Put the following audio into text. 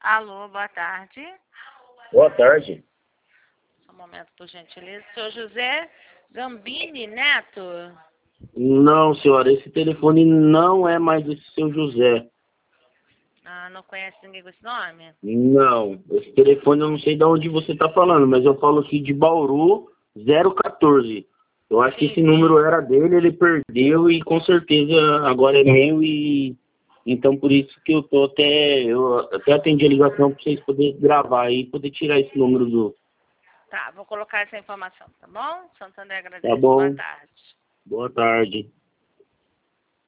Alô, boa tarde. Boa tarde. Só um momento, por gentileza. Senhor José Gambini Neto? Não, senhora, esse telefone não é mais esse seu José. Ah, não conhece ninguém com esse nome? Não, esse telefone eu não sei de onde você está falando, mas eu falo aqui de Bauru 014. Eu acho que esse número era dele, ele perdeu e com certeza agora é meu e então por isso que eu até atendi a ligação para vocês poderem gravar aí e poder tirar esse número do... Tá, vou colocar essa informação, tá bom? Santander Tá agradece. Boa bom, tarde. boa tarde.